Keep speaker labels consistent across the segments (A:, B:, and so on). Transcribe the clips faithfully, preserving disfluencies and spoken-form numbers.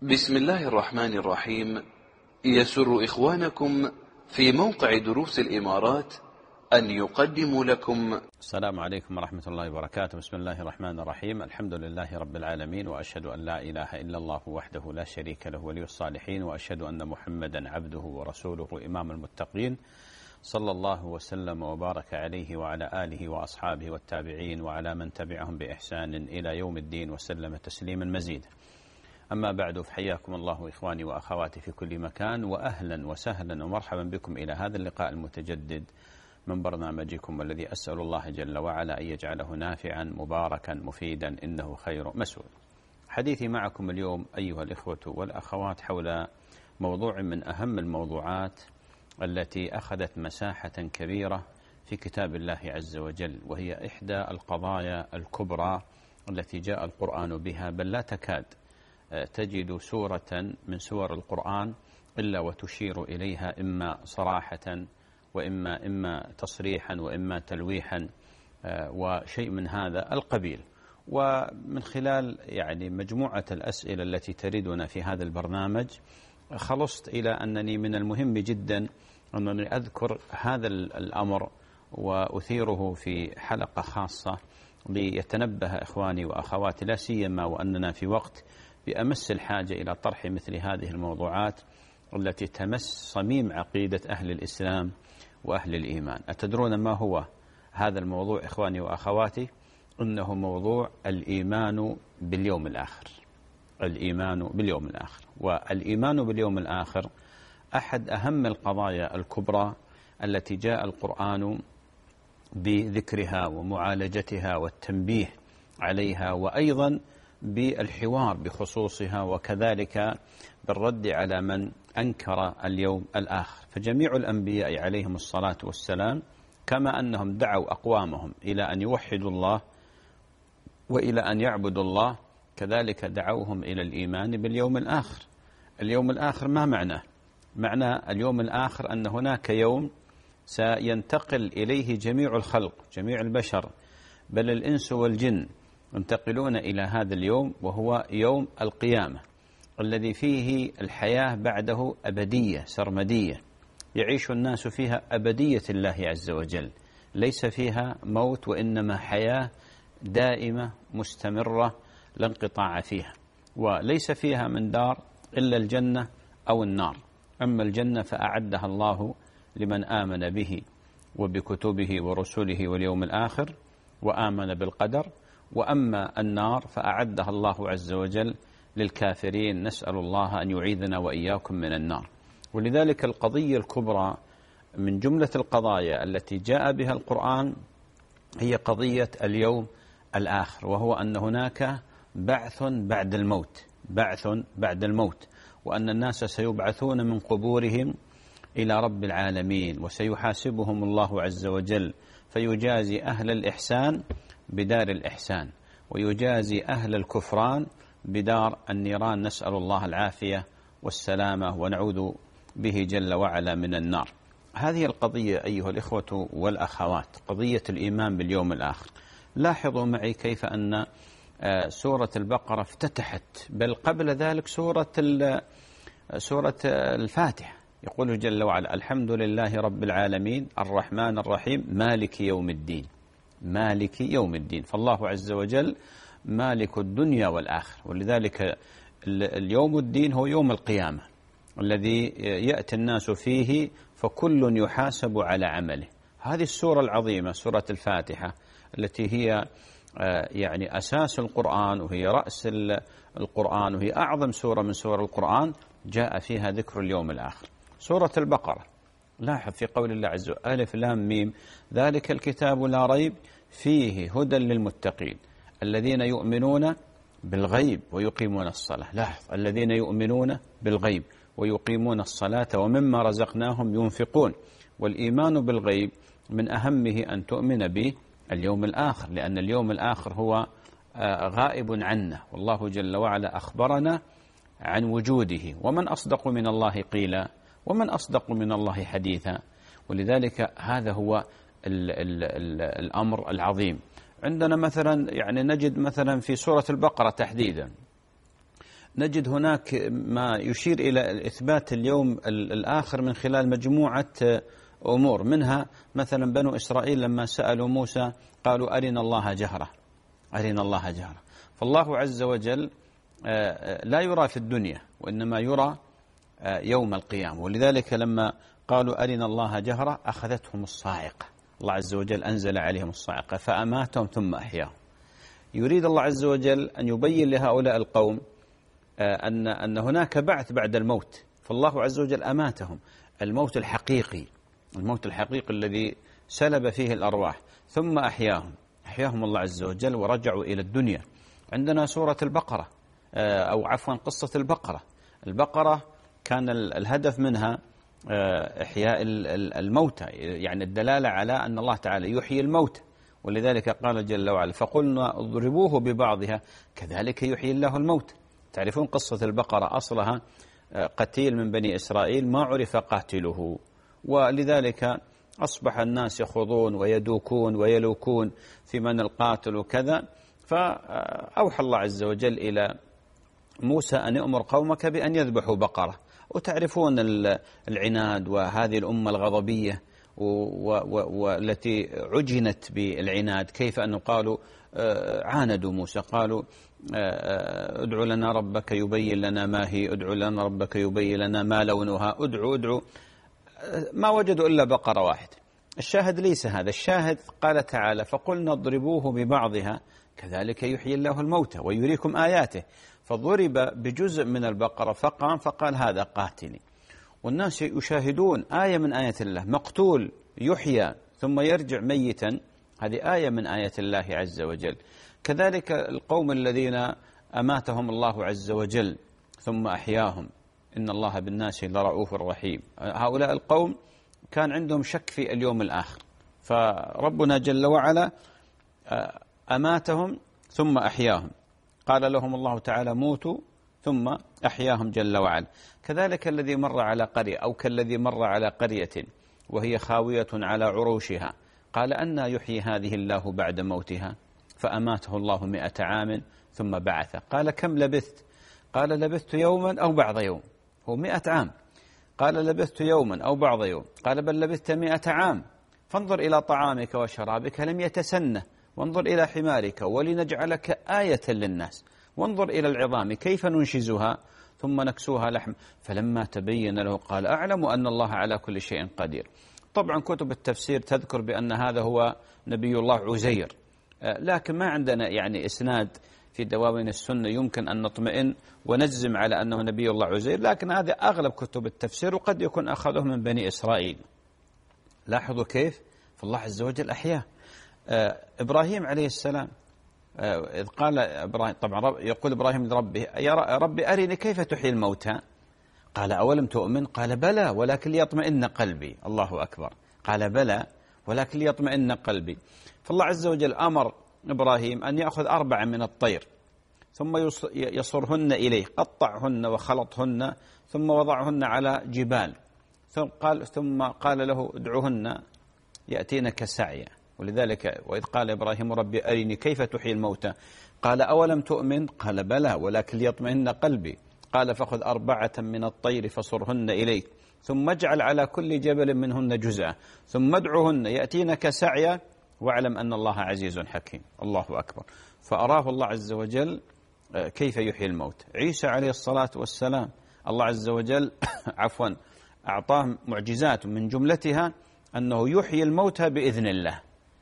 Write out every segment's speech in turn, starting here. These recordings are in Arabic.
A: بسم الله الرحمن الرحيم. يسر إخوانكم في موقع دروس الإمارات أن يقدموا لكم.
B: السلام عليكم ورحمة الله وبركاته. بسم الله الرحمن الرحيم. الحمد لله رب العالمين، وأشهد أن لا إله إلا الله وحده لا شريك له ولي الصالحين، وأشهد أن محمدا عبده ورسوله إمام المتقين، صلى الله وسلم وبارك عليه وعلى آله وأصحابه والتابعين وعلى من تبعهم بإحسان إلى يوم الدين، وسلم تسليما مزيدا. أما بعد، فحياكم الله إخواني وأخواتي في كل مكان، وأهلا وسهلا ومرحبا بكم إلى هذا اللقاء المتجدد من برنامجكم، والذي أسأل الله جل وعلا أن يجعله نافعا مباركا مفيدا، إنه خير مسؤول. حديثي معكم اليوم أيها الإخوة والأخوات حول موضوع من أهم الموضوعات التي أخذت مساحة كبيرة في كتاب الله عز وجل، وهي إحدى القضايا الكبرى التي جاء القرآن بها، بل لا تكاد تجد سورة من سور القرآن إلا وتشير إليها إما صراحة وإما إما تصريحا وإما تلويحا وشيء من هذا القبيل. ومن خلال يعني مجموعة الأسئلة التي تردنا في هذا البرنامج، خلصت إلى أنني من المهم جدا أنني أذكر هذا الأمر وأثيره في حلقة خاصة ليتنبه إخواني وأخواتي، لا سيما وأننا في وقت بأمس الحاجة إلى طرح مثل هذه الموضوعات التي تمس صميم عقيدة أهل الإسلام وأهل الإيمان. أتدرون ما هو هذا الموضوع إخواني وأخواتي؟ إنه موضوع الإيمان باليوم الآخر. الإيمان باليوم الآخر، والإيمان باليوم الآخر أحد أهم القضايا الكبرى التي جاء القرآن بذكرها ومعالجتها والتنبيه عليها، وأيضا بالحوار بخصوصها، وكذلك بالرد على من أنكر اليوم الآخر. فجميع الأنبياء عليهم الصلاة والسلام كما أنهم دعوا أقوامهم إلى أن يوحدوا الله وإلى أن يعبدوا الله، كذلك دعوهم إلى الإيمان باليوم الآخر. اليوم الآخر ما معناه؟ معنى اليوم الآخر أن هناك يوم سينتقل إليه جميع الخلق، جميع البشر، بل الإنس والجن ينتقلون إلى هذا اليوم، وهو يوم القيامة الذي فيه الحياة بعده أبدية سرمدية، يعيش الناس فيها أبدية الله عز وجل، ليس فيها موت، وإنما حياة دائمة مستمرة لا انقطاع فيها، وليس فيها من دار إلا الجنة أو النار. أما الجنة فأعدها الله لمن آمن به وبكتبه ورسله واليوم الآخر وآمن بالقدر، وأما النار فأعدها الله عز وجل للكافرين، نسأل الله أن يعيذنا وإياكم من النار. ولذلك القضية الكبرى من جملة القضايا التي جاء بها القرآن هي قضية اليوم الآخر، وهو أن هناك بعث بعد الموت، بعث بعد الموت، وأن الناس سيبعثون من قبورهم إلى رب العالمين، وسيحاسبهم الله عز وجل، فيجازي أهل الإحسان بدار الإحسان، ويجازي أهل الكفران بدار النيران، نسأل الله العافية والسلامة ونعوذ به جل وعلا من النار. هذه القضية أيها الإخوة والأخوات، قضية الإيمان باليوم الآخر. لاحظوا معي كيف أن سورة البقرة افتتحت، بل قبل ذلك سورة سورة الفاتحة، يقول جل وعلا: الحمد لله رب العالمين الرحمن الرحيم مالك يوم الدين. مالك يوم الدين، فالله عز وجل مالك الدنيا والآخر، ولذلك اليوم الدين هو يوم القيامة الذي يأتي الناس فيه فكل يحاسب على عمله. هذه السورة العظيمة سورة الفاتحة التي هي يعني أساس القرآن، وهي رأس القرآن، وهي أعظم سورة من سور القرآن، جاء فيها ذكر اليوم الآخر. سورة البقرة، لاحظ في قول الله عز وجل: ألف لام ميم ذلك الكتاب لا ريب فيه هدى للمتقين الذين يؤمنون بالغيب ويقيمون الصلاة. لاحظ: الذين يؤمنون بالغيب ويقيمون الصلاة ومما رزقناهم ينفقون. والإيمان بالغيب من أهمه أن تؤمن به اليوم الآخر، لأن اليوم الآخر هو غائب عنا، والله جل وعلا أخبرنا عن وجوده، ومن أصدق من الله قيلا ومن أصدق من الله حديثا. ولذلك هذا هو ال ال ال الأمر العظيم. عندنا مثلا يعني نجد مثلا في سورة البقرة تحديدا نجد هناك ما يشير إلى إثبات اليوم الآخر من خلال مجموعة أمور، منها مثلا بنو إسرائيل لما سألوا موسى قالوا أرنا الله جهرة، أرنا الله جهرة. فالله عز وجل لا يرى في الدنيا وإنما يرى يوم القيامة، ولذلك لما قالوا أرنا الله جهرة أخذتهم الصاعقة، الله عز وجل أنزل عليهم الصاعقة فأماتهم ثم أحياهم. يريد الله عز وجل أن يبين لهؤلاء القوم أن أن هناك بعث بعد الموت، فالله عز وجل أماتهم الموت الحقيقي، الموت الحقيقي الذي سلب فيه الأرواح، ثم أحياهم، أحياهم الله عز وجل ورجعوا إلى الدنيا. عندنا سورة البقرة أو عفوا قصة البقرة. البقرة كان الهدف منها إحياء الموتى، يعني الدلالة على أن الله تعالى يحيي الموتى، ولذلك قال جل وعلا فقلنا اضربوه ببعضها كذلك يحيي الله الموتى. تعرفون قصة البقرة أصلها قتيل من بني إسرائيل ما عرف قاتله، ولذلك أصبح الناس يخوضون ويدوكون ويلوكون في من القاتل وكذا، فأوحى الله عز وجل إلى موسى أن يأمر قومك بأن يذبحوا بقرة. وتعرفون العناد وهذه الأمة الغضبية والتي عجنت بالعناد، كيف أنه قالوا عاندوا موسى، قالوا ادعو لنا ربك يبين لنا ما هي، ادعو لنا ربك يبين لنا ما لونها، ادعو ادعو، ما وجدوا إلا بقرة واحدة. الشاهد ليس هذا، الشاهد قال تعالى فقلنا اضربوه ببعضها كذلك يحيي الله الموتى ويريكم آياته، فضرب بجزء من البقرة فقام فقال هذا قاتلي، والناس يشاهدون آية من آيات الله، مقتول يحيى ثم يرجع ميتا، هذه آية من آيات الله عز وجل. كذلك القوم الذين أماتهم الله عز وجل ثم أحياهم، إن الله بالناس لرؤوف رحيم. هؤلاء القوم كان عندهم شك في اليوم الآخر، فربنا جل وعلا أماتهم ثم أحياهم، قال لهم الله تعالى موتوا ثم أحياهم جل وعلا. كذلك الذي مر على قرية أو كالذي مر على قرية وهي خاوية على عروشها قال أنى يحيي هذه الله بعد موتها، فأماته الله مئة عام ثم بعثه. قال كم لبثت؟ قال لبثت يوما أو بعض يوم، هو مئة عام. قال لبثت يوما أو بعض يوم، قال بل لبثت مئة عام، فانظر إلى طعامك وشرابك لم يتسنه، وانظر إلى حمارك ولنجعلك آية للناس، وانظر إلى العظام كيف ننشزها ثم نكسوها لحم، فلما تبين له قال أعلم أن الله على كل شيء قدير. طبعا كتب التفسير تذكر بأن هذا هو نبي الله عزير، لكن ما عندنا يعني إسناد في دواوين السنة يمكن أن نطمئن ونجزم على أنه نبي الله عزير، لكن هذا أغلب كتب التفسير وقد يكون أخذه من بني إسرائيل. لاحظوا كيف فالله عز وجل أحياه. إبراهيم عليه السلام إذ قال إبراهيم، طبعا يقول إبراهيم لربه يا ربي أرني كيف تحيي الموتى، قال أولم تؤمن؟ قال بلى ولكن ليطمئن قلبي. الله أكبر، قال بلى ولكن ليطمئن قلبي. فالله عز وجل أمر إبراهيم أن يأخذ أربعة من الطير ثم يصرهن إليه، قطعهن وخلطهن ثم وضعهن على جبال، ثم قال ثم قال له ادعوهن يأتينك سعيا. ولذلك وإذ قال إبراهيم ربي أرني كيف تحيي الموتى، قال أولم تؤمن؟ قال بلى ولكن ليطمئن قلبي. قال فخذ أربعة من الطير فصرهن إليك ثم اجعل على كل جبل منهن جزءا ثم ادعوهن يأتينك سعيا واعلم أن الله عزيز حكيم. الله أكبر. فأراه الله عز وجل كيف يحيي الموت. عيسى عليه الصلاة والسلام الله عز وجل عفوا أعطاه معجزات من جملتها أنه يحيي الموتى بإذن الله،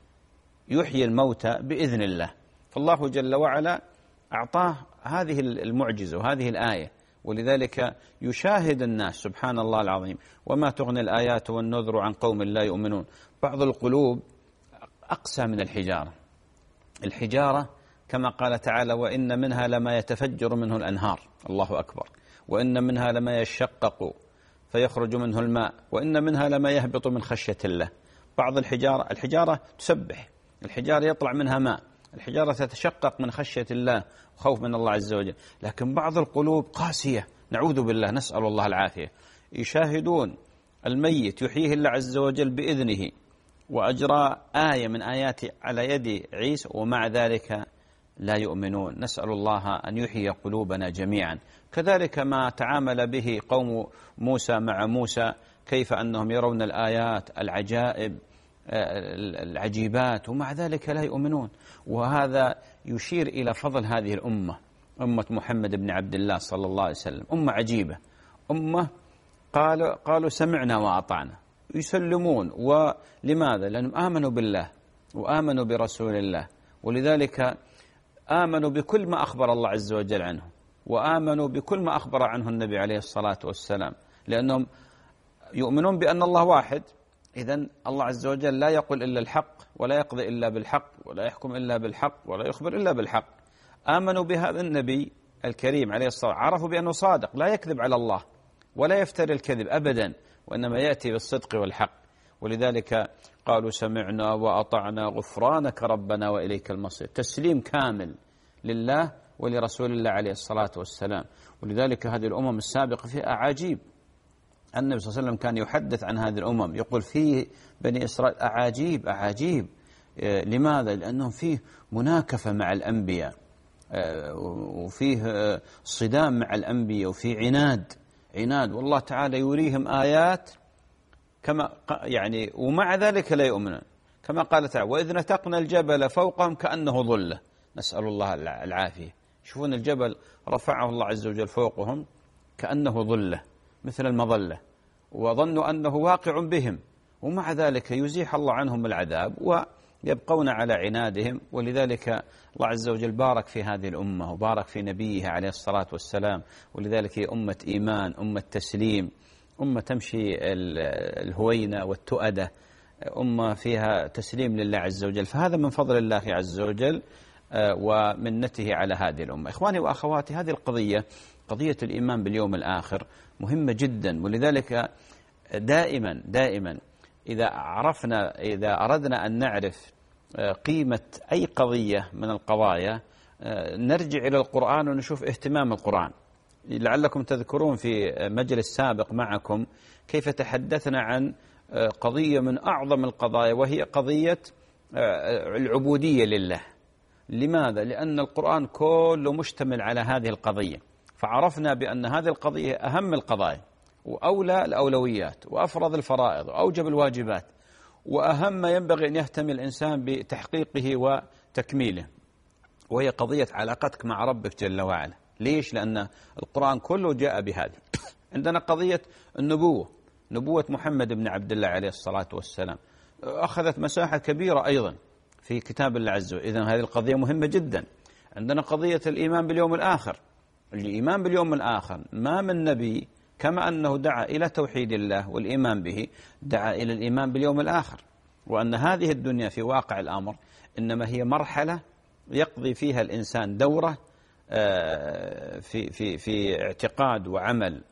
B: يحيي الموتى بإذن الله. فالله جل وعلا أعطاه هذه المعجزة وهذه الآية، ولذلك يشاهد الناس سبحان الله العظيم وما تغني الآيات والنذر عن قوم لا يؤمنون. بعض القلوب أقسى من الحجارة، الحجارة كما قال تعالى وإن منها لما يتفجر منه الأنهار، الله أكبر، وإن منها لما يشقق فيخرج منه الماء، وإن منها لما يهبط من خشية الله. بعض الحجارة الحجارة تسبح، الحجارة يطلع منها ماء، الحجارة تتشقق من خشية الله وخوف من الله عز وجل. لكن بعض القلوب قاسية نعوذ بالله، نسأل الله العافية، يشاهدون الميت يحييه الله عز وجل بإذنه وأجرى آية من آيات على يد عيسى، ومع ذلك لا يؤمنون. نسأل الله أن يحيي قلوبنا جميعا. كذلك ما تعامل به قوم موسى مع موسى، كيف أنهم يرون الآيات العجائب العجيبات ومع ذلك لا يؤمنون. وهذا يشير إلى فضل هذه الأمة، أمة محمد بن عبد الله صلى الله عليه وسلم، أمة عجيبة، أمة قالوا, قالوا سمعنا وأطعنا، يسلمون. ولماذا؟ لأنهم آمنوا بالله وآمنوا برسول الله، ولذلك آمنوا بكل ما أخبر الله عز وجل عنه، وآمنوا بكل ما أخبر عنه النبي عليه الصلاة والسلام، لأنهم يؤمنون بأن الله واحد. إذن الله عز وجل لا يقول إلا الحق، ولا يقضي إلا بالحق، ولا يحكم إلا بالحق، ولا يخبر إلا بالحق. آمنوا بهذا النبي الكريم عليه الصلاة والسلام، عرفوا بأنه صادق لا يكذب على الله ولا يفتري الكذب أبدا، وإنما يأتي بالصدق والحق. ولذلك قالوا سمعنا وأطعنا غفرانك ربنا وإليك المصير، تسليم كامل لله ولرسول الله عليه الصلاة والسلام. ولذلك هذه الأمم السابقة فيها أعاجيب. النبي صلى الله عليه وسلم كان يحدث عن هذه الأمم يقول فيه بني إسرائيل أعاجيب أعاجيب. لماذا؟ لأنهم فيه مناكفة مع الأنبياء، وفيه صدام مع الأنبياء، وفيه عناد عناد والله تعالى يريهم آيات كما يعني، ومع ذلك لا يؤمنون. كما قال تعالى وإذ نتقنا الجبل فوقهم كأنه ظلة، نسأل الله العافية. شوفون الجبل رفعه الله عز وجل فوقهم كأنه ظلة مثل المظلة، وظنوا أنه واقع بهم، ومع ذلك يزيح الله عنهم العذاب ويبقون على عنادهم. ولذلك الله عز وجل بارك في هذه الأمة وبارك في نبيه عليه الصلاة والسلام. ولذلك هي أمة إيمان، أمة تسليم، أمة تمشي الهوينة والتؤدة، أمة فيها تسليم لله عز وجل. فهذا من فضل الله عز وجل ومنته على هذه الأمة. إخواني وأخواتي، هذه القضية، قضية الإيمان باليوم الآخر، مهمة جدا. ولذلك دائما دائما إذا عرفنا إذا أردنا أن نعرف قيمة أي قضية من القضايا نرجع إلى القرآن ونشوف اهتمام القرآن. لعلكم تذكرون في مجلس سابق معكم كيف تحدثنا عن قضية من أعظم القضايا، وهي قضية العبودية لله. لماذا؟ لأن القرآن كله مشتمل على هذه القضية، فعرفنا بأن هذه القضية أهم القضايا وأولى الأولويات وأفرض الفرائض وأوجب الواجبات، وأهم ما ينبغي أن يهتم الإنسان بتحقيقه وتكميله، وهي قضية علاقتك مع ربك جل وعلا. ليش؟ لأن القرآن كله جاء بهذه. عندنا قضية النبوة، نبوة محمد بن عبد الله عليه الصلاة والسلام أخذت مساحة كبيرة أيضا في كتاب الله عز وجل. إذن هذه القضية مهمة جدا. عندنا قضية الإيمان باليوم الآخر. الإيمان باليوم الآخر ما من نبي كما أنه دعا إلى توحيد الله والإيمان به، دعا إلى الإيمان باليوم الآخر، وأن هذه الدنيا في واقع الأمر إنما هي مرحلة يقضي فيها الإنسان دورة في في في اعتقاد وعمل،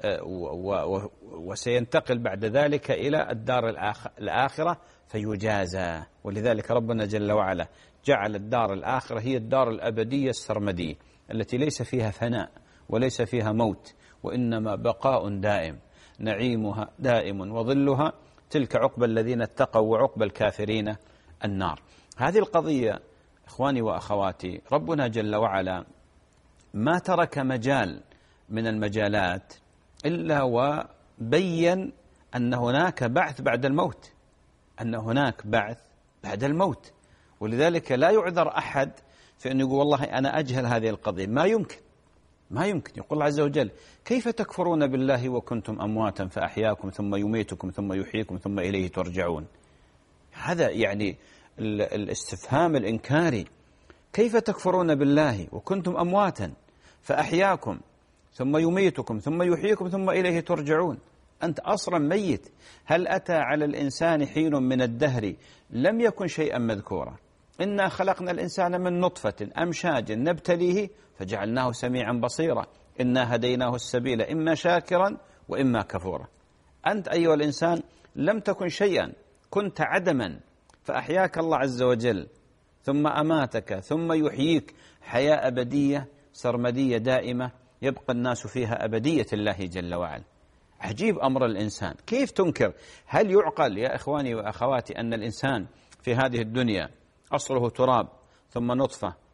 B: وسينتقل بعد ذلك إلى الدار الآخرة فيجازى. ولذلك ربنا جل وعلا جعل الدار الآخرة هي الدار الأبدية السرمدية التي ليس فيها فناء وليس فيها موت، وإنما بقاء دائم، نعيمها دائم وظلها، تلك عقبى الذين اتقوا وعقبى الكافرين النار. هذه القضية إخواني وأخواتي ربنا جل وعلا ما ترك مجال من المجالات إلا وبين أن هناك بعث بعد الموت، أن هناك بعث بعد الموت. ولذلك لا يعذر أحد في أن يقول والله أنا أجهل هذه القضية. ما يمكن ما يمكن. يقول الله عز وجل كيف تكفرون بالله وكنتم أمواتا فأحياكم ثم يميتكم ثم يحييكم ثم إليه ترجعون. هذا يعني الاستفهام الإنكاري. كيف تكفرون بالله وكنتم أمواتا فأحياكم ثم يميتكم ثم يحييكم ثم إليه ترجعون. أنت أصلا ميت. هل أتى على الإنسان حين من الدهر لم يكن شيئا مذكورا؟ إنا خلقنا الإنسان من نطفة أمشاج نبتليه فجعلناه سميعا بصيرا إنا هديناه السبيل إما شاكرا وإما كفورا. أنت أيها الإنسان لم تكن شيئا، كنت عدما، فأحياك الله عز وجل ثم أماتك ثم يحييك حياة أبدية سرمدية دائمة يبقى الناس فيها أبدية الله جل وعلا. عجيب أمر الإنسان. كيف تنكر؟ هل يعقل يا إخواني وأخواتي أن الإنسان في هذه الدنيا أصله تراب ثم نطفة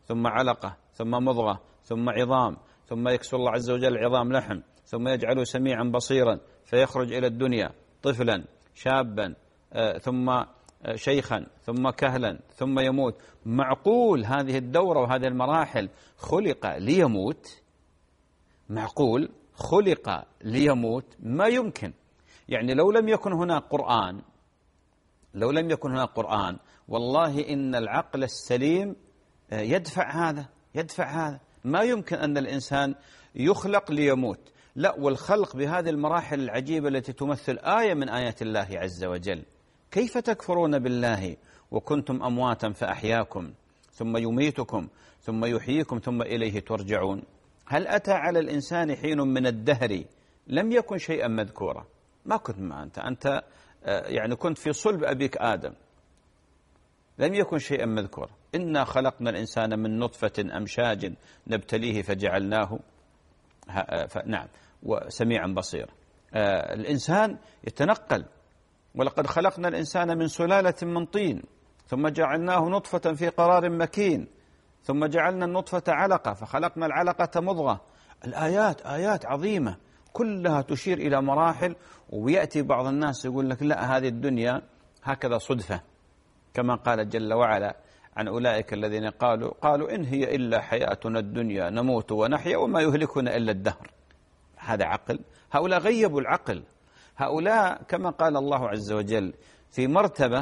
B: ثم علقة ثم مضغة ثم عظام، ثم يكسو الله عز وجل العظام لحم، ثم يجعله سميعا بصيرا فيخرج إلى الدنيا طفلا شابا ثم شيخا ثم كهلا ثم يموت. معقول هذه الدورة وهذه المراحل خلق ليموت؟ معقول خلق ليموت؟ ما يمكن. يعني لو لم يكن هناك قرآن لو لم يكن هناك قرآن والله إن العقل السليم يدفع هذا يدفع هذا. ما يمكن أن الإنسان يخلق ليموت، لا، والخلق بهذه المراحل العجيبة التي تمثل آية من آيات الله عز وجل. كيف تكفرون بالله وكنتم أمواتا فأحياكم ثم يميتكم ثم يحييكم ثم إليه ترجعون؟ هل أتى على الإنسان حين من الدهر لم يكن شيئا مذكورا؟ ما كنت ما أنت أنت يعني كنت في صلب أبيك آدم، لم يكن شيئا مذكورا. إنا خلقنا الإنسان من نطفة أمشاج نبتليه فجعلناه نعم وسميعا بصيرا. الإنسان يتنقل. ولقد خلقنا الإنسان من سلالة من طين ثم جعلناه نطفة في قرار مكين ثم جعلنا النطفة علقة فخلقنا العلقة مضغة. الآيات آيات عظيمة كلها تشير إلى مراحل. ويأتي بعض الناس يقول لك لا، هذه الدنيا هكذا صدفة، كما قال جل وعلا عن أولئك الذين قالوا قالوا إن هي إلا حياتنا الدنيا نموت ونحيا وما يهلكنا إلا الدهر. هذا عقل؟ هؤلاء غيبوا العقل. هؤلاء كما قال الله عز وجل في مرتبة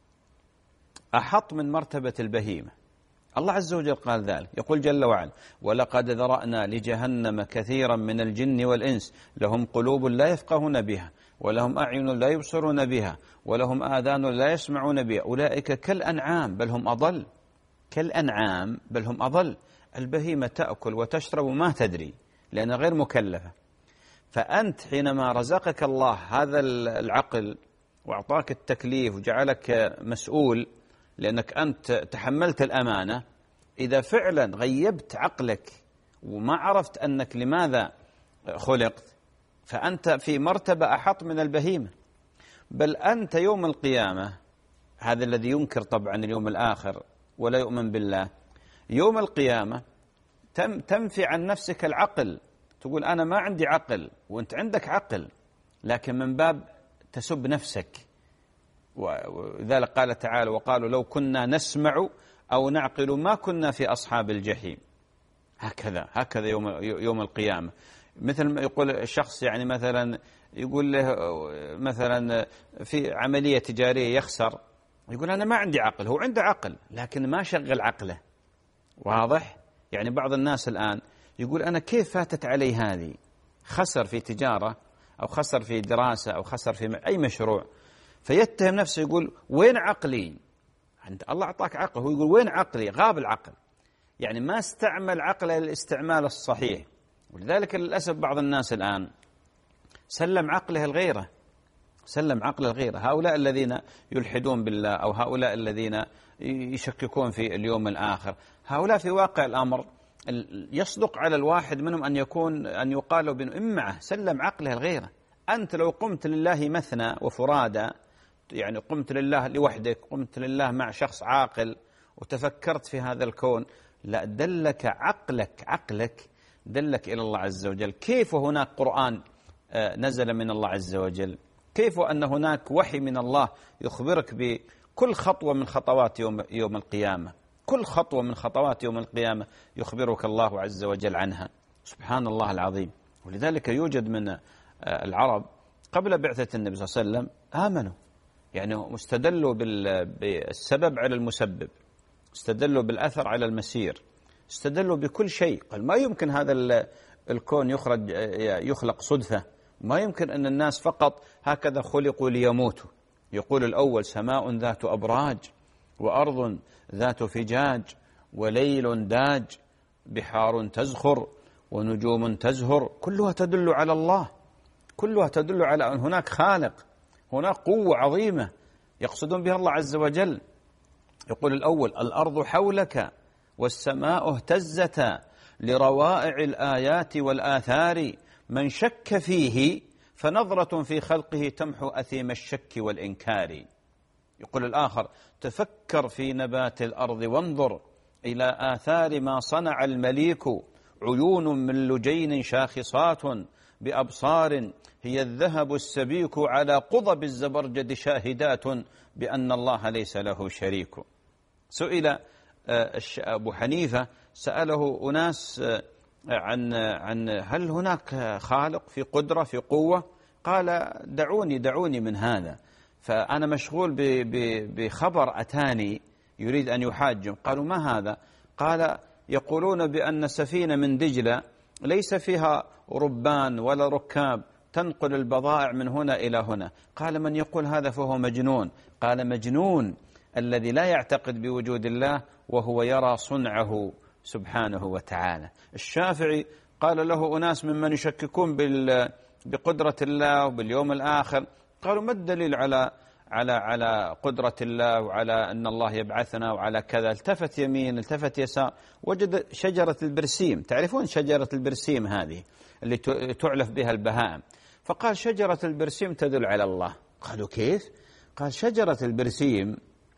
B: أحط من مرتبة البهيمة. الله عز وجل قال ذلك، يقول جل وعلا ولقد ذرأنا لجهنم كثيرا من الجن والإنس لهم قلوب لا يفقهون بها ولهم أعين لا يبصرون بها ولهم آذان لا يسمعون بها أولئك كالأنعام بل هم أضل. كالأنعام بل هم أضل. البهيمة تأكل وتشرب وما تدري لأنها غير مكلفة. فأنت حينما رزقك الله هذا العقل وأعطاك التكليف وجعلك مسؤول لأنك أنت تحملت الأمانة، إذا فعلا غيبت عقلك وما عرفت أنك لماذا خلقت فأنت في مرتبة أحط من البهيمة. بل أنت يوم القيامة، هذا الذي ينكر طبعا اليوم الآخر ولا يؤمن بالله، يوم القيامة تم تنفي عن نفسك العقل، تقول أنا ما عندي عقل وأنت عندك عقل، لكن من باب تسب نفسك. ولذلك قال تعالى وقالوا لو كنا نسمع أو نعقل ما كنا في أصحاب الجحيم. هكذا هكذا يوم يوم القيامة. مثل ما يقول الشخص يعني مثلا يقول له مثلا في عملية تجارية يخسر، يقول أنا ما عندي عقل. هو عنده عقل لكن ما شغل عقله. واضح؟ يعني بعض الناس الآن يقول أنا كيف فاتت علي هذه؟ خسر في تجارة أو خسر في دراسة أو خسر في أي مشروع، فيتهم نفسه يقول وين عقلي؟ الله أعطاك عقل، هو يقول وين عقلي؟ غاب العقل، يعني ما استعمل عقله الاستعمال الصحيح. ولذلك للأسف بعض الناس الآن سلم عقله الغيرة، سلم عقله الغيرة. هؤلاء الذين يلحدون بالله أو هؤلاء الذين يشككون في اليوم الآخر، هؤلاء في واقع الأمر يصدق على الواحد منهم أن يكون أن يقال بأنه إمعه سلم عقله الغيرة. أنت لو قمت لله مثنى وفرادى، يعني قمت لله لوحدك، قمت لله مع شخص عاقل وتفكرت في هذا الكون، لا دلك عقلك عقلك دلك إلى الله عز وجل. كيف هناك قرآن نزل من الله عز وجل؟ كيف أن هناك وحي من الله يخبرك بكل خطوة من خطوات يوم, يوم القيامة؟ كل خطوة من خطوات يوم القيامة يخبرك الله عز وجل عنها. سبحان الله العظيم. ولذلك يوجد من العرب قبل بعثة النبي صلى الله عليه وسلم آمنوا، يعني استدلوا بالسبب على المسبب، استدلوا بالأثر على المسير، استدلوا بكل شيء. قال ما يمكن هذا الكون يخرج يخلق صدفة، ما يمكن أن الناس فقط هكذا خلقوا ليموتوا. يقول الأول سماء ذات أبراج وأرض ذات فجاج وليل داج بحار تزخر ونجوم تزهر، كلها تدل على الله، كلها تدل على أن هناك خالق، هناك قوة عظيمة يقصدون بها الله عز وجل. يقول الأول الأرض حولك والسماء اهتزتا لروائع الآيات والآثار من شك فيه فنظرة في خلقه تمحو أثيم الشك والإنكار. يقول الآخر تفكر في نبات الأرض وانظر إلى آثار ما صنع المليك عيون من لجين شاخصات بأبصار هي الذهب السبيك على قضب الزبرجد شاهدات بأن الله ليس له شريك. سئل أبو حنيفة سأله أناس عن عن هل هناك خالق في قدرة في قوة؟ قال دعوني دعوني من هذا، فأنا مشغول بخبر أتاني يريد أن يحاجم. قالوا ما هذا؟ قال يقولون بأن سفينة من دجلة ليس فيها ربان ولا ركاب تنقل البضائع من هنا إلى هنا. قال من يقول هذا فهو مجنون. قال مجنون الذي لا يعتقد بوجود الله وهو يرى صنعه سبحانه وتعالى. الشافعي قال له أناس ممن يشككون بقدرة الله وباليوم الآخر، قالوا ما الدليل على على على قدرة الله وعلى أن الله يبعثنا وعلى كذا؟ التفت يمين التفت يسار وجد شجرة البرسيم. تعرفون شجرة البرسيم هذه اللي تعلف بها البهائم؟ فقال شجرة البرسيم تدل على الله. قالوا كيف؟ قال شجرة البرسيم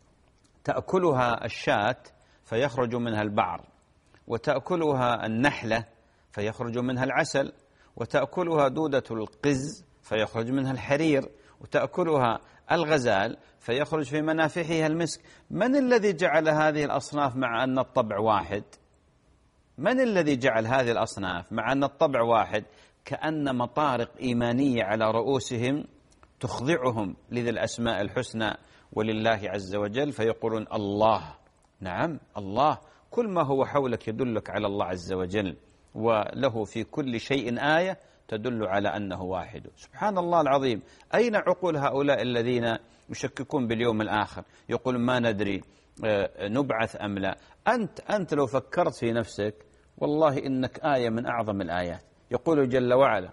B: تأكلها الشاة فيخرج منها البعر، وتأكلها النحلة فيخرج منها العسل، وتأكلها دودة القز فيخرج منها الحرير، وتأكلها الغزال فيخرج في منافحها المسك. من الذي جعل هذه الأصناف مع أن الطبع واحد؟ من الذي جعل هذه الأصناف مع أن الطبع واحد؟ كأن مطارق إيمانية على رؤوسهم تخضعهم لذي الأسماء الحسنى ولله عز وجل، فيقولون الله. نعم الله، كل ما هو حولك يدلك على الله عز وجل، وله في كل شيء آية تدل على أنه واحد. سبحان الله العظيم. أين عقول هؤلاء الذين يشككون باليوم الآخر؟ يقول ما ندري نبعث أم لا. أنت أنت لو فكرت في نفسك والله إنك آية من أعظم الآيات. يقول جل وعلا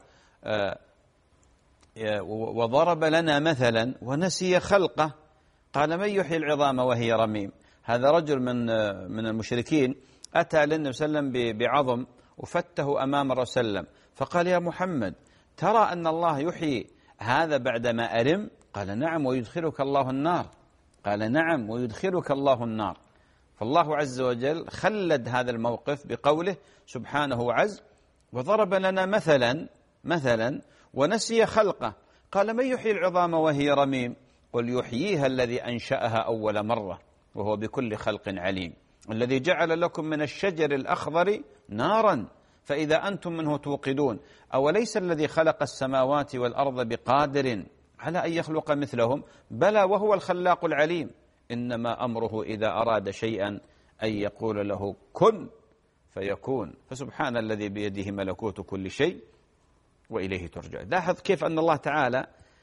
B: وضرب لنا مثلا ونسي خلقه قال من يحيي العظام وهي رميم. هذا رجل من من المشركين أتى للنبي صلى الله عليه وسلم بعظم وفته أمام الرسول صلى الله عليه وسلم، فقال يا محمد ترى أن الله يحيي هذا بعدما أرم؟ قال نعم ويدخلك الله النار. قال نعم ويدخلك الله النار. فالله عز وجل خلد هذا الموقف بقوله سبحانه عز وضرب لنا مثلا مثلا ونسي خلقه قال من يحيي العظام وهي رميم؟ قل يحييها الذي أنشأها أول مرة وهو بكل خلق عليم. الذي جعل لكم من الشجر الأخضر نارا فإذا أنتم منه توقدون أوليس الذي خلق السماوات والأرض بقادر على أن يخلق مثلهم؟ بلى وهو الخلاق العليم. إنما أمره إذا أراد شيئا أن يقول له كن فيكون. فسبحان الذي بيده ملكوت كل شيء وإليه ترجع. لاحظ كيف أن الله تعالى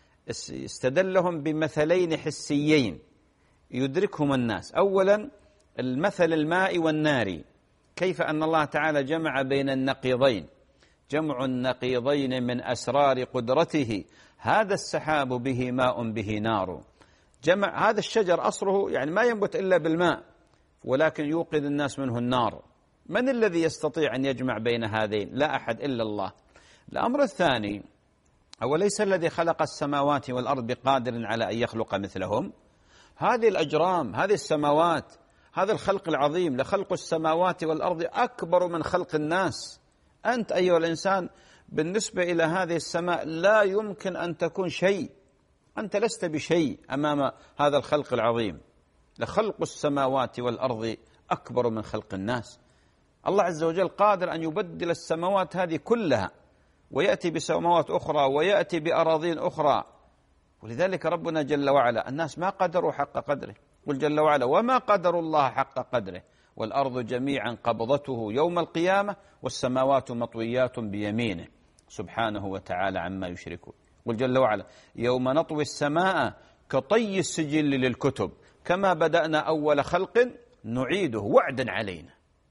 B: استدلهم بمثلين حسيين يدركهم الناس. أولا المثل الماء والنار، كيف أن الله تعالى جمع بين النقيضين، جمع النقيضين من أسرار قدرته. هذا السحاب به ماء به نار. جمع هذا الشجر أصله يعني ما ينبت إلا بالماء ولكن يوقد الناس منه النار. من الذي يستطيع أن يجمع بين هذين؟ لا أحد إلا الله. الأمر الثاني أوليس الذي خلق السماوات والأرض بقادر على أن يخلق مثلهم؟ هذه الأجرام هذه السماوات هذا الخلق العظيم لخلق السماوات والأرض أكبر من خلق الناس. أنت أيها الإنسان بالنسبة إلى هذه السماء لا يمكن أن تكون شيء، أنت لست بشيء أمام هذا الخلق العظيم. لخلق السماوات والأرض أكبر من خلق الناس. الله عز وجل قادر أن يبدل السماوات هذه كلها ويأتي بسماوات أخرى ويأتي بأراضين أخرى. ولذلك ربنا جل وعلا الناس ما قدروا حق قدره. قل جل وعلا وما قدروا الله حق قدره والأرض جميعا قبضته يوم القيامة والسماوات مطويات بيمينه سبحانه وتعالى عما يشركون. قل جل وعلا يوم نطوي السماء كطي السجل للكتب كما بدأنا أول خلق نعيده وعدا علينا.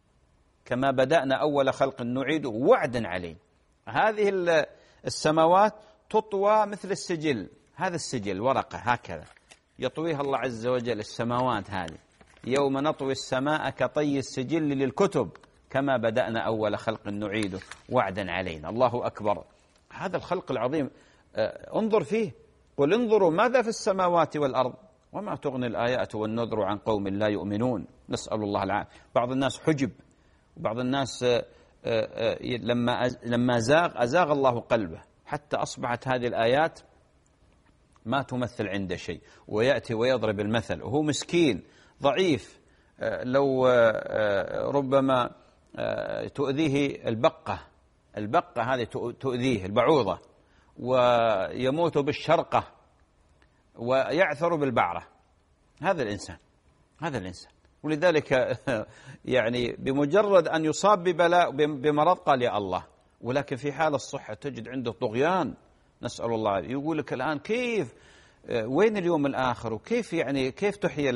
B: كما بدأنا أول خلق نعيده وعدا علينا. هذه السماوات تطوى مثل السجل، هذا السجل ورقة هكذا يطويها الله عز وجل. السماوات هذه يوم نطوي السماء كطي السجل للكتب كما بدأنا أول خلق نعيده وعدا علينا. الله أكبر. هذا الخلق العظيم انظر فيه. قل انظروا ماذا في السماوات والأرض وما تغني الآيات والنذر عن قوم لا يؤمنون. نسأل الله العافية. بعض الناس حجب، وبعض الناس لما لما زاغ أزاغ الله قلبه، حتى أصبحت هذه الآيات ما تمثل عنده شيء، ويأتي ويضرب المثل وهو مسكين ضعيف، لو ربما تؤذيه البقة البقة هذه تؤذيه البعوضة، ويموت بالشرقة ويعثر بالبعرة. هذا الإنسان هذا الإنسان ولذلك يعني بمجرد أن يصاب ببلاء بمرض قال يا الله، ولكن في حال الصحة تجد عنده طغيان، نسأل الله. يقول لك الآن كيف وين اليوم الآخر، وكيف يعني كيف تحيي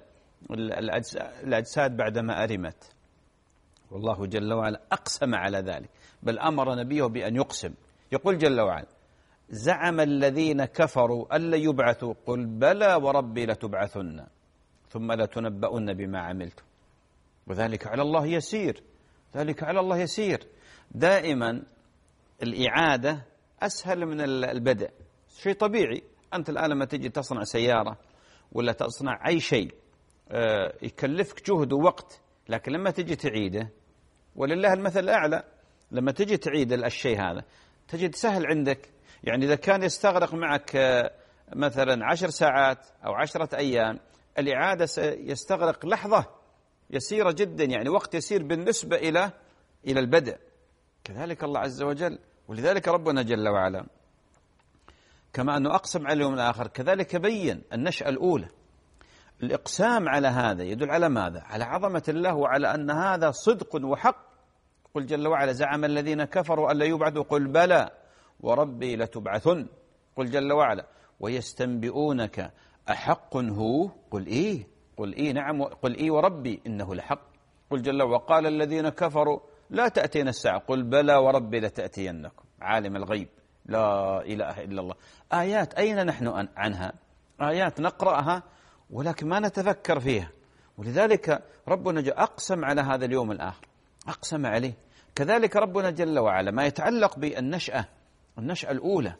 B: الأجساد بعدما أرمت. والله جل وعلا أقسم على ذلك، بل أمر نبيه بأن يقسم. يقول جل وعلا: زعم الذين كفروا أن لن يبعثوا قل بلى وربي لتبعثن ثم لتنبؤن بما عملتم وذلك على الله يسير. ذلك على الله يسير. دائما الإعادة أسهل من البدء، شيء طبيعي. أنت الآن لما تجي تصنع سيارة ولا تصنع أي شيء يكلفك جهد ووقت، لكن لما تجي تعيده ولله المثل الأعلى، لما تجي تعيد الشيء هذا تجد سهل عندك. يعني إذا كان يستغرق معك مثلا عشر ساعات أو عشرة أيام، الإعادة يستغرق لحظة يسيرة جدا، يعني وقت يسير بالنسبة إلى إلى البدء. كذلك الله عز وجل. ولذلك ربنا جل وعلا كما أنه أقسم على اليوم الآخر كذلك بين النشأة الأولى. الإقسام على هذا يدل على ماذا؟ على عظمة الله وعلى أن هذا صدق وحق. قل جل وعلا: زعم الذين كفروا أن لا يبعثوا قل بلى وربي لتبعثن. قل جل وعلا: ويستنبئونك أحق هو قل إيه قل إيه نعم قل إيه وربي إنه لحق. قل جل وعلا: وقال الذين كفروا لا تأتينا الساعة قل بلى وربي لتأتينكم عالم الغيب لا إله إلا الله. آيات أين نحن عنها؟ آيات نقرأها ولكن ما نتفكر فيها. ولذلك ربنا جل أقسم على هذا اليوم الآخر، أقسم عليه. كذلك ربنا جل وعلا ما يتعلق بالنشأة النشأة الأولى،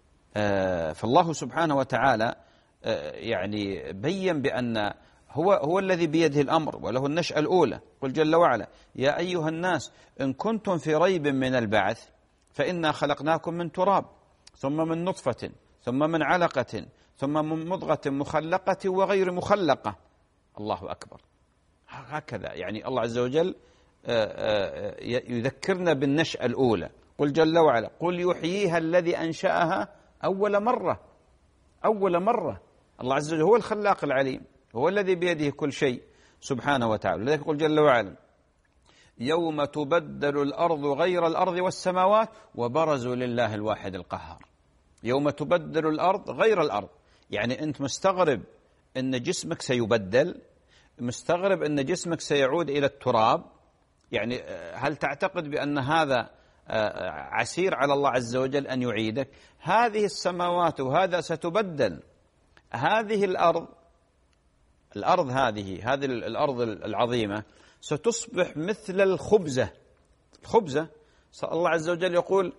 B: فالله سبحانه وتعالى يعني بين بأن هو هو الذي بيده الأمر وله النشأة الأولى. قل جل وعلا: يا أيها الناس إن كنتم في ريب من البعث فإنا خلقناكم من تراب ثم من نطفة ثم من علقة ثم من مضغة مخلقة وغير مخلقة. الله أكبر. هكذا يعني الله عز وجل يذكرنا بالنشأة الأولى. قل جل وعلا: قل يحييها الذي أنشأها أول مرة. أول مرة. الله عز وجل هو الخلاق العليم، هو الذي بيده كل شيء سبحانه وتعالى. لذلك قل جل وعلا: يوم تبدل الأرض غير الأرض والسماوات وبرزوا لله الواحد القهار. يوم تبدل الأرض غير الأرض، يعني أنت مستغرب أن جسمك سيبدل، مستغرب أن جسمك سيعود إلى التراب. يعني هل تعتقد بأن هذا عسير على الله عز وجل أن يعيدك؟ هذه السماوات وهذا ستبدل. هذه الأرض الأرض هذه هذه الأرض العظيمة ستصبح مثل الخبزة. الخبزة الله عز وجل يقول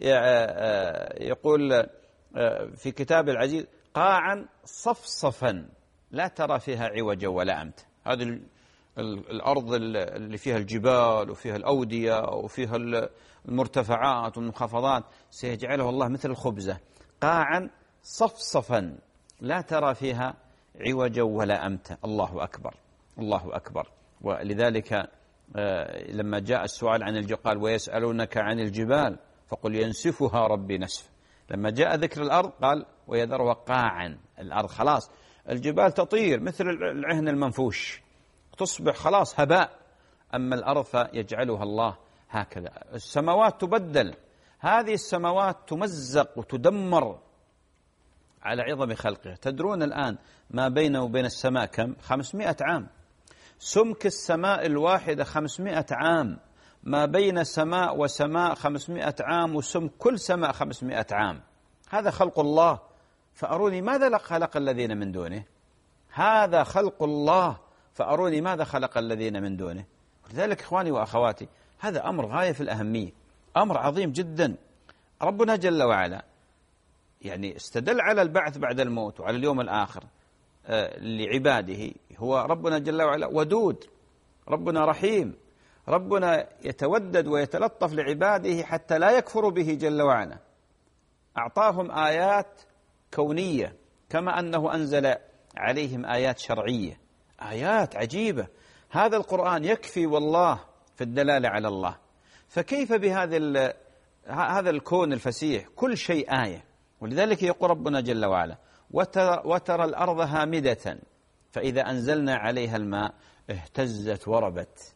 B: يقول في كتاب العزيز: قاعا صفصفا لا ترى فيها عوجا ولا أمتا. هذه الأرض اللي فيها الجبال وفيها الأودية وفيها المرتفعات والمنخفضات سيجعلها الله مثل الخبزة، قاعا صفصفا لا ترى فيها عوجا ولا أمتا. الله أكبر. الله أكبر. ولذلك لما جاء السؤال عن الجبال قال: ويسألونك عن الجبال فقل ينسفها ربي نسف. لما جاء ذكر الأرض قال: ويذرها قاعا. الأرض خلاص الجبال تطير مثل العهن المنفوش، تصبح خلاص هباء. أما الأرض فيجعلها الله هكذا. السماوات تبدل، هذه السماوات تمزق وتدمر على عظم خلقه. تدرون الآن ما بينه وبين السماء كم؟ خمسمائة عام. سمك السماء الواحدة خمسمائة عام، ما بين سماء وسماء خمسمائة عام، وسمك كل سماء خمسمائة عام. هذا خلق الله، فأروني ماذا خلق الذين من دونه. هذا خلق الله، فأروني ماذا خلق الذين من دونه. لذلك إخواني وأخواتي هذا أمر غاية في الأهمية، أمر عظيم جدا. ربنا جل وعلا يعني استدل على البعث بعد الموت وعلى اليوم الآخر لعباده هو ربنا جل وعلا ودود، ربنا رحيم، ربنا يتودد ويتلطف لعباده حتى لا يكفروا به جل وعلا. أعطاهم آيات كونية كما أنه أنزل عليهم آيات شرعية، آيات عجيبة. هذا القرآن يكفي والله في الدلالة على الله. فكيف بهذا هذا الكون الفسيح كل شيء آية؟ ولذلك يقول ربنا جل وعلا: وترى, وترى الأرض هامدة فإذا أنزلنا عليها الماء اهتزت وربت.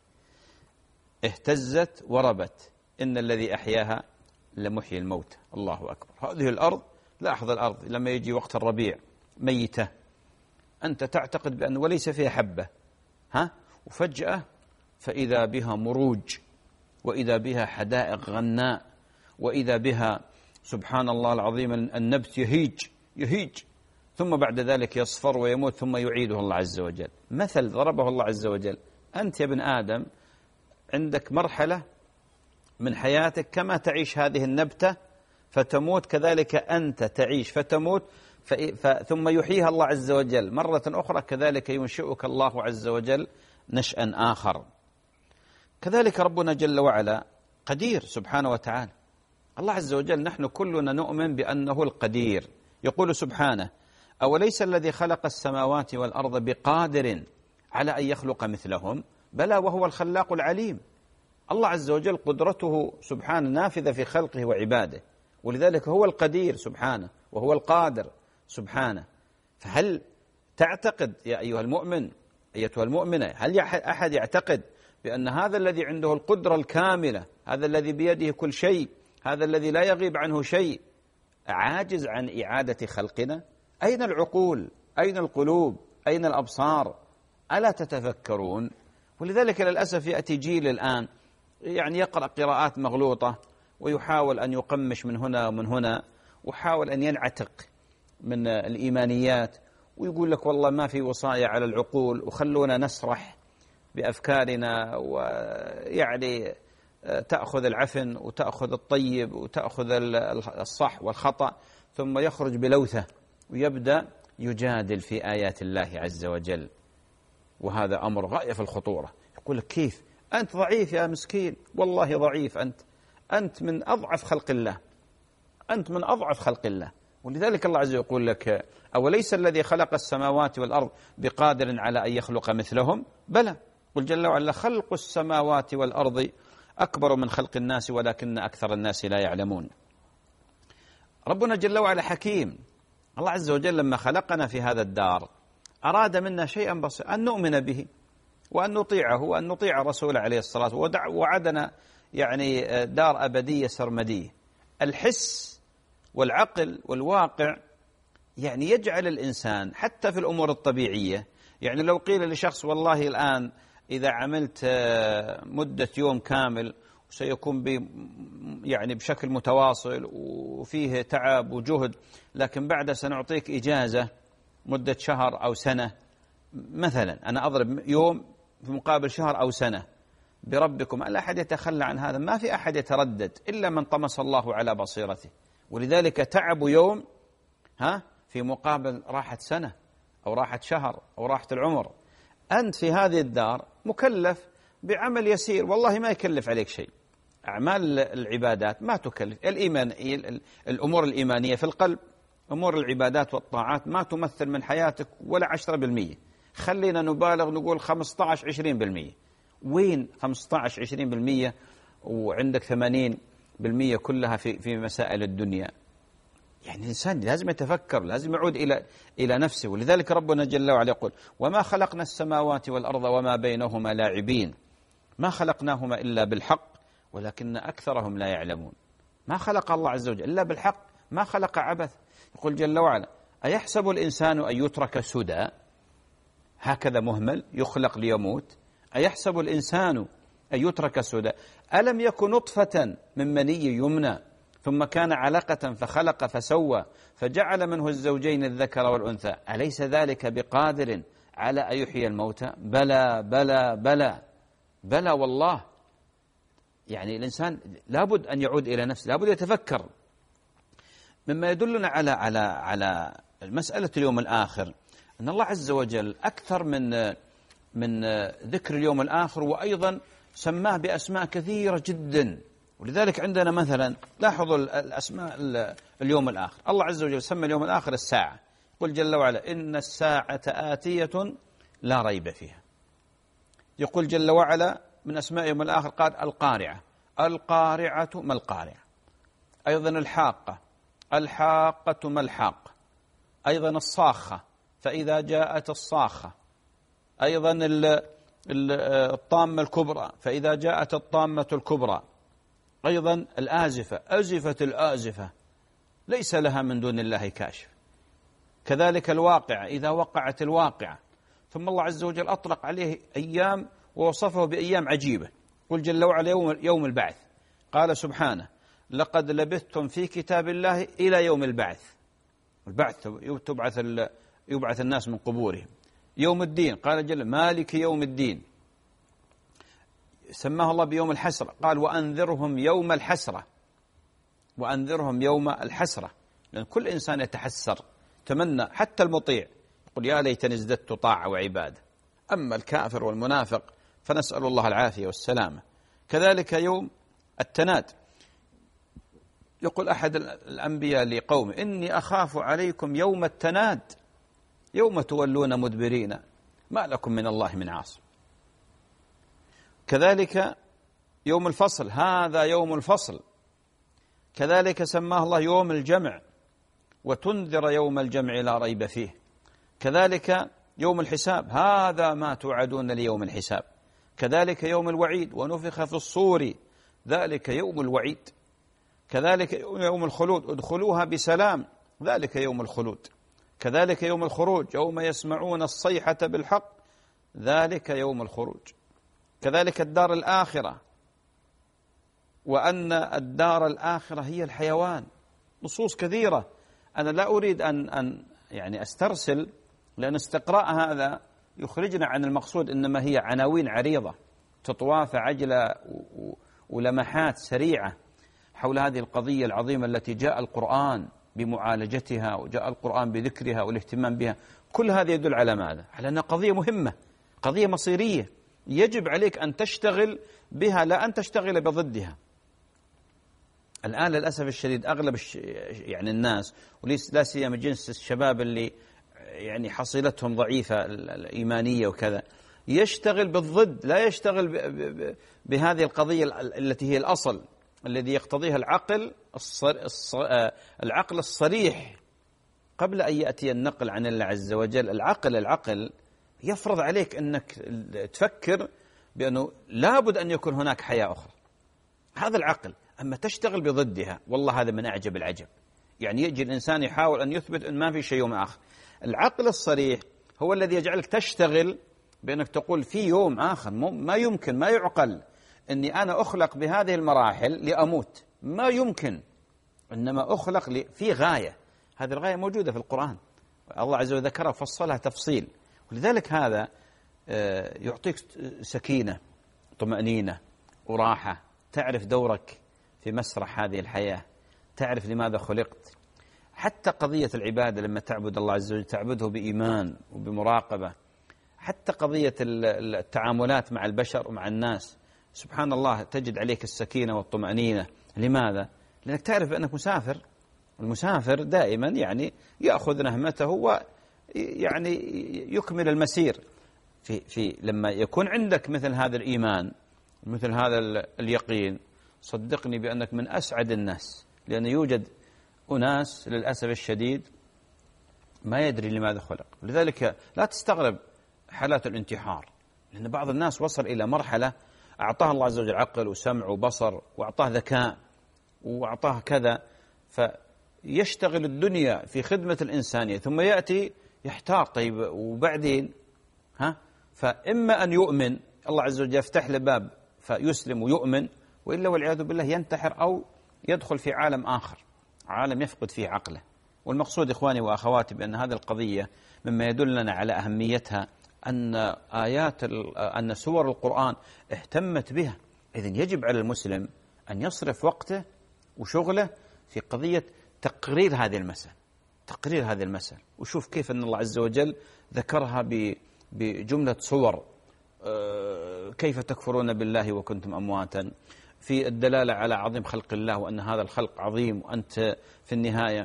B: اهتزت وربت، إن الذي أحياها لمحيي الموت. الله أكبر. هذه الأرض، لاحظ الأرض لما يجي وقت الربيع ميتة، أنت تعتقد بأن وليس فيها حبة، ها، وفجأة فإذا بها مروج، وإذا بها حدائق غناء، وإذا بها سبحان الله العظيم النبت يهيج يهيج ثم بعد ذلك يصفر ويموت ثم يعيده الله عز وجل. مثل ضربه الله عز وجل: أنت يا ابن آدم عندك مرحلة من حياتك كما تعيش هذه النبتة فتموت، كذلك أنت تعيش فتموت، ثم يحييها الله عز وجل مرة أخرى، كذلك ينشئك الله عز وجل نشأ آخر. كذلك ربنا جل وعلا قدير سبحانه وتعالى. الله عز وجل نحن كلنا نؤمن بأنه القدير. يقول سبحانه: أوليس الذي خلق السماوات والأرض بقادر على أن يخلق مثلهم؟ بلى وهو الخلاق العليم. الله عز وجل قدرته سبحانه نافذة في خلقه وعباده، ولذلك هو القدير سبحانه وهو القادر سبحانه. فهل تعتقد يا أيها المؤمن، أيتها المؤمنة، هل أحد يعتقد بأن هذا الذي عنده القدرة الكاملة، هذا الذي بيده كل شيء، هذا الذي لا يغيب عنه شيء، عاجز عن إعادة خلقنا؟ أين العقول؟ أين القلوب؟ أين الأبصار؟ ألا تتفكرون؟ ولذلك للأسف يأتي جيل الآن يعني يقرأ قراءات مغلوطة ويحاول أن يقمش من هنا ومن هنا، وحاول أن ينعتق من الإيمانيات، ويقول لك والله ما في وصاية على العقول، وخلونا نسرح بأفكارنا، ويعني تأخذ العفن وتأخذ الطيب وتأخذ الصح والخطأ، ثم يخرج بلوثة ويبدأ يجادل في آيات الله عز وجل. وهذا أمر غاية في الخطورة. يقول لك: كيف أنت ضعيف يا مسكين؟ والله ضعيف أنت، أنت من أضعف خلق الله، أنت من أضعف خلق الله. ولذلك الله عز وجل يقول لك: أوليس الذي خلق السماوات والأرض بقادر على أن يخلق مثلهم؟ بلى. قل جل وعلا: خلق السماوات والأرض أكبر من خلق الناس ولكن أكثر الناس لا يعلمون. ربنا جل وعلا حكيم. الله عز وجل لما خلقنا في هذا الدار أراد منا شيئا بسيطا، أن نؤمن به وأن نطيعه وأن نطيع الرسول عليه الصلاة والسلام، وعدنا يعني دار أبدية سرمدية. الحس والعقل والواقع يعني يجعل الإنسان حتى في الأمور الطبيعية، يعني لو قيل لشخص والله الآن إذا عملت مدة يوم كامل سيكون يعني بشكل متواصل وفيه تعب وجهد، لكن بعد سنعطيك إجازة مدة شهر أو سنة مثلا، أنا أضرب يوم في مقابل شهر أو سنة بربكم، ألا أحد يتخلى عن هذا، ما في أحد يتردد إلا من طمس الله على بصيرته. ولذلك تعب يوم ها في مقابل راحة سنة أو راحة شهر أو راحة العمر. أنت في هذه الدار مكلف بعمل يسير، والله ما يكلف عليك شيء. أعمال العبادات ما تكلف، الإيمان الأمور الإيمانية في القلب، أمور العبادات والطاعات ما تمثل من حياتك ولا عشرة بالمية. خلينا نبالغ نقول خمسة عشر عشرين بالمية. وين خمسة عشر عشرين بالمية وعندك ثمانين بالمية كلها في في مسائل الدنيا؟ يعني الإنسان لازم يتفكر، لازم يعود إلى إلى نفسه. ولذلك ربنا جل وعلا يقول: وما خلقنا السماوات والأرض وما بينهما لاعبين، ما خلقناهما إلا بالحق ولكن أكثرهم لا يعلمون. ما خلق الله عز وجل إلا بالحق، ما خلق عبث. يقول جل وعلا: أيحسب الإنسان أن يترك سدى، هكذا مهمل يخلق ليموت؟ أيحسب الإنسان أن يترك سدى، ألم يكن نطفة من مني يمنى ثم كان علقة فخلق فسوى فجعل منه الزوجين الذكر والأنثى أليس ذلك بقادر على أن يحيي الموتى؟ بلى بلى بلى بلى والله. يعني الإنسان لابد أن يعود إلى نفسه، لابد يتفكر. مما يدلنا على على على مسألة اليوم الآخر أن الله عز وجل أكثر من من ذكر اليوم الآخر، وأيضا سماه بأسماء كثيرة جدا. ولذلك عندنا مثلا لاحظوا الأسماء اليوم الآخر، الله عز وجل سمى اليوم الآخر الساعة، قل جل وعلا إن الساعة آتية لا ريب فيها. يقول جل وعلا من أسماء يوم الآخر قال القارعة، القارعة ما القارعة، أيضا الحاقة، الحاقة ما الحاقة، أيضا الصاخة فإذا جاءت الصاخة، أيضا الطامة الكبرى فإذا جاءت الطامة الكبرى، أيضا الآزفة أزفة الآزفة ليس لها من دون الله كاشف، كذلك الواقعة إذا وقعت الواقعة. ثم الله عز وجل أطلق عليه أيام ووصفه بأيام عجيبة، قل جل وعلا يوم, يوم البعث، قال سبحانه لقد لبثتم في كتاب الله إلى يوم البعث، البعث تبعث يبعث الناس من قبورهم. يوم الدين قال جل مالك يوم الدين، سماه الله بيوم الحسرة، قال وأنذرهم يوم الحسرة، وأنذرهم يوم الحسرة، لأن كل إنسان يتحسر، تمنى حتى المطيع يقول يا ليتني ازددت طاعة وعبادة، أما الكافر والمنافق فنسأل الله العافية والسلامة. كذلك يوم التناد، يقول أحد الأنبياء لقومه إني أخاف عليكم يوم التناد يوم تولون مدبرين ما لكم من الله من عاصم. كذلك يوم الفصل هذا يوم الفصل، كذلك سماه الله يوم الجمع وتنذر يوم الجمع لا ريب فيه. كذلك يوم الحساب هذا ما توعدون ليوم الحساب. كذلك يوم الوعيد ونفخ في الصور ذلك يوم الوعيد. كذلك يوم الخلود ادخلوها بسلام ذلك يوم الخلود. كذلك يوم الخروج يوم يسمعون الصيحة بالحق ذلك يوم الخروج. كذلك الدار الآخرة وأن الدار الآخرة هي الحيوان، نصوص كثيرة. أنا لا أريد أن أن يعني أسترسل، لأن استقراء هذا يخرجنا عن المقصود، إنما هي عناوين عريضة تطواف عجلة ولمحات سريعة حول هذه القضية العظيمة التي جاء القرآن بمعالجتها وجاء القرآن بذكرها والاهتمام بها. كل هذا يدل على ماذا؟ على أنها قضية مهمة، قضية مصيرية، يجب عليك أن تشتغل بها لا أن تشتغل بضدها. الآن للأسف الشديد أغلب يعني الناس ولا سيما جنس الشباب اللي يعني حصيلتهم ضعيفة الإيمانية وكذا يشتغل بالضد، لا يشتغل بهذه القضية التي هي الأصل الذي يقتضيها العقل الصر... العقل الصريح قبل أن يأتي النقل عن الله عز وجل. العقل العقل يفرض عليك أنك تفكر بأنه لابد أن يكون هناك حياة أخرى، هذا العقل. أما تشتغل بضدها والله هذا من أعجب العجب. يعني يجي الإنسان يحاول أن يثبت أن ما في شيء يوم آخر. العقل الصريح هو الذي يجعلك تشتغل بأنك تقول في يوم آخر. ما يمكن، ما يعقل أني أنا أخلق بهذه المراحل لأموت، ما يمكن، إنما أخلق في غاية. هذه الغاية موجودة في القرآن، الله عز وجل ذكرها وفصلها تفصيل. ولذلك هذا يعطيك سكينة طمأنينة وراحة، تعرف دورك في مسرح هذه الحياة، تعرف لماذا خلقت. حتى قضية العبادة لما تعبد الله عز وجل تعبده بإيمان وبمراقبة. حتى قضية التعاملات مع البشر ومع الناس، سبحان الله تجد عليك السكينة والطمأنينة. لماذا؟ لأنك تعرف أنك مسافر. المسافر دائما يعني يأخذ نهمته ويعني يكمل المسير. في في لما يكون عندك مثل هذا الإيمان مثل هذا اليقين، صدقني بأنك من أسعد الناس. لأن يوجد أناس للأسف الشديد ما يدري لماذا خلق. لذلك لا تستغرب حالات الانتحار، لأن بعض الناس وصل إلى مرحلة أعطاه الله عز وجل عقل وسمع وبصر وأعطاه ذكاء وأعطاه كذا، فيشتغل الدنيا في خدمة الإنسانية ثم يأتي يحتار. طيب وبعدين ها؟ فإما أن يؤمن، الله عز وجل يفتح له باب فيسلم ويؤمن، وإلا والعياذ بالله ينتحر أو يدخل في عالم آخر، عالم يفقد فيه عقله. والمقصود إخواني وأخواتي بأن هذه القضية مما يدلنا على أهميتها أن آيات أن سور القرآن اهتمت بها. إذن يجب على المسلم أن يصرف وقته وشغله في قضية تقرير هذه المسألة، تقرير هذه المسألة، وشوف كيف أن الله عز وجل ذكرها بجملة صور. كيف تكفرون بالله وكنتم أمواتا، في الدلالة على عظيم خلق الله وأن هذا الخلق عظيم، وأنت في النهاية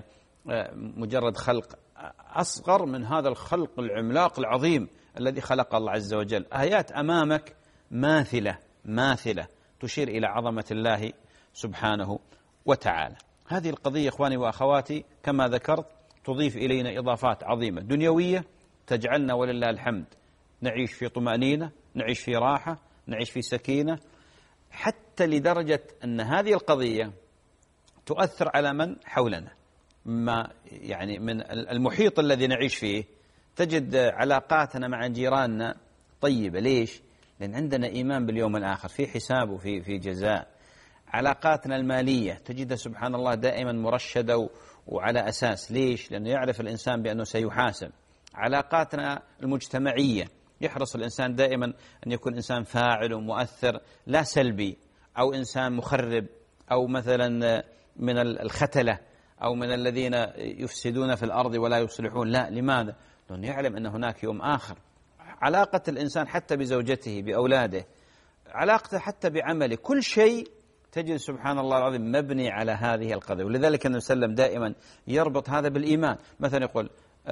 B: مجرد خلق أصغر من هذا الخلق العملاق العظيم الذي خلق الله عز وجل. آيات أمامك ماثلة ماثلة تشير إلى عظمة الله سبحانه وتعالى. هذه القضية إخواني وأخواتي كما ذكرت تضيف إلينا إضافات عظيمة دنيوية تجعلنا ولله الحمد نعيش في طمأنينة، نعيش في راحة، نعيش في سكينة، حتى لدرجة أن هذه القضية تؤثر على من حولنا. ما يعني من المحيط الذي نعيش فيه تجد علاقاتنا مع جيراننا طيبة. ليش؟ لأن عندنا إيمان باليوم الآخر، في حساب وفي في جزاء. علاقاتنا المالية تجدها سبحان الله دائما مرشدة وعلى أساس. ليش؟ لأنه يعرف الإنسان بأنه سيحاسب. علاقاتنا المجتمعية يحرص الإنسان دائما أن يكون إنسان فاعل ومؤثر، لا سلبي أو إنسان مخرب أو مثلا من الختلة أو من الذين يفسدون في الأرض ولا يصلحون. لا، لماذا؟ لأنه يعلم أن هناك يوم آخر. علاقة الإنسان حتى بزوجته، بأولاده، علاقته حتى بعمله، كل شيء تجد سبحان الله العظيم مبني على هذه القضية. ولذلك النبي صلى الله عليه وسلم دائما يربط هذا بالإيمان. مثلا يقول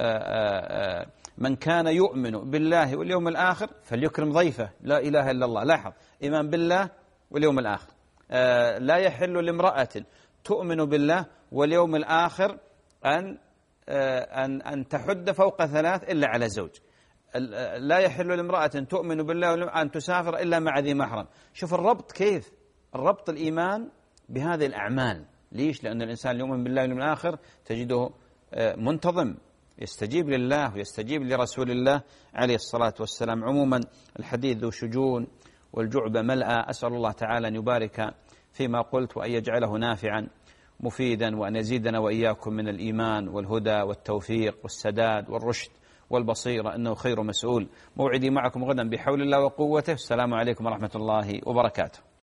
B: آآ آآ من كان يؤمن بالله واليوم الآخر فليكرم ضيفه. لا إله إلا الله. لاحظ، إيمان بالله واليوم الآخر. لا يحل لامرأة تؤمن بالله واليوم الآخر أن أن أن تحد فوق ثلاث إلا على زوج. لا يحل لامرأة تؤمن بالله أن تسافر إلا مع ذي محرم. شوف الربط كيف، الربط الإيمان بهذه الأعمال. ليش؟ لأن الإنسان يؤمن بالله واليوم الآخر تجده منتظم، يستجيب لله ويستجيب لرسول الله عليه الصلاة والسلام. عموما الحديث ذو شجون والجعبة ملأ. أسأل الله تعالى أن يبارك فيما قلت وأن يجعله نافعا مفيدا، وأن يزيدنا وإياكم من الإيمان والهدى والتوفيق والسداد والرشد والبصيرة، إنه خير مسؤول. موعدي معكم غدا بحول الله وقوته. السلام عليكم ورحمة الله وبركاته.